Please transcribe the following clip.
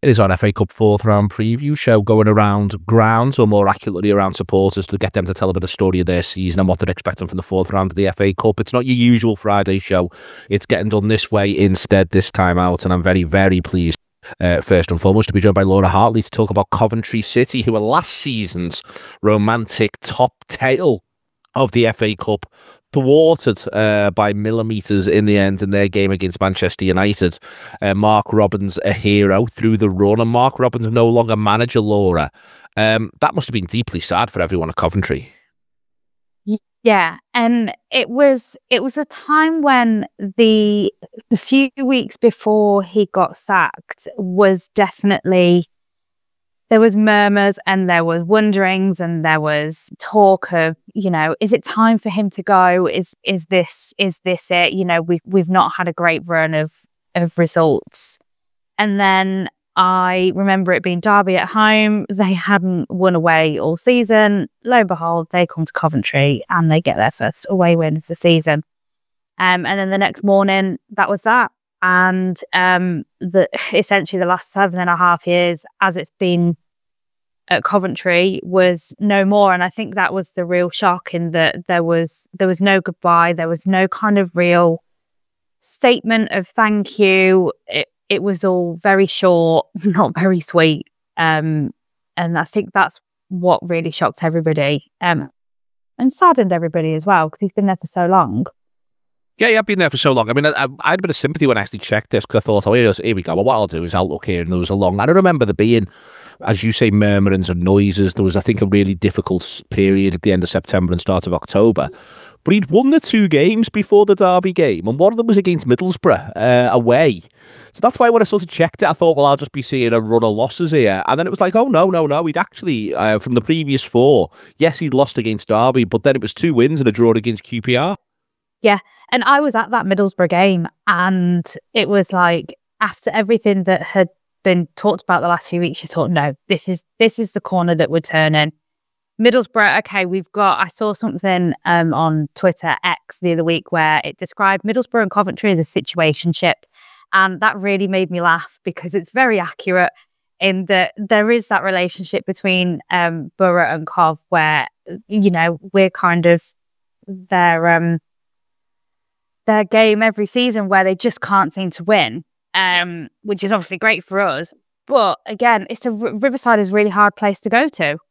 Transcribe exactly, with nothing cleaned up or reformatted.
It is our F A Cup fourth round preview show, going around grounds, or more accurately around supporters, to get them to tell a bit of story of their season and what they're expecting from the fourth round of the F A Cup. It's not your usual Friday show. It's getting done this way instead this time out, and I'm very, very pleased, uh, first and foremost, to be joined by Laura Hartley to talk about Coventry City, who are last season's romantic top tail of the F A Cup, thwarted uh, by millimetres in the end in their game against Manchester United. Uh, Mark Robins, a hero through the run, and Mark Robins no longer manager, Laura. Um, that must have been deeply sad for everyone at Coventry. Yeah, and it was it was a time when the the few weeks before he got sacked was definitely, there was murmurs and there was wonderings and there was talk of, you know, is it time for him to go? Is is this is this it? You know, we've we've not had a great run of of results. And then I remember it being Derby at home. They hadn't won away all season. Lo and behold, they come to Coventry and they get their first away win of the season. Um, and then the next morning, that was that. And um, the essentially the last seven and a half years, as it's been at Coventry, was no more. And I think that was the real shock, in that there was there was no goodbye. There was no kind of real statement of thank you. It, it was all very short, not very sweet. Um, and I think that's what really shocked everybody, um, and saddened everybody as well, because he's been there for so long. Yeah, yeah, I've been there for so long. I mean, I, I had a bit of sympathy when I actually checked this, because I thought, oh, here, here we go. Well, what I'll do is I'll look here, and there was a long... I don't remember there being, as you say, murmurings and noises. There was, I think, a really difficult period at the end of September and start of October. But he'd won the two games before the Derby game, and one of them was against Middlesbrough, uh, away. So that's why when I sort of checked it, I thought, well, I'll just be seeing a run of losses here. And then it was like, oh, no, no, no. He'd actually, uh, from the previous four, yes, he'd lost against Derby, but then it was two wins and a draw against Q P R. Yeah, and I was at that Middlesbrough game, and it was like, after everything that had been talked about the last few weeks, you thought, no, this is this is the corner that we're turning. Middlesbrough, okay, we've got, I saw something um, on Twitter X the other week where it described Middlesbrough and Coventry as a situationship. And that really made me laugh, because it's very accurate in that there is that relationship between um, Borough and Cov where, you know, we're kind of their, um, their game every season, where they just can't seem to win, um, which is obviously great for us. But again, it's a Riverside is a really hard place to go to.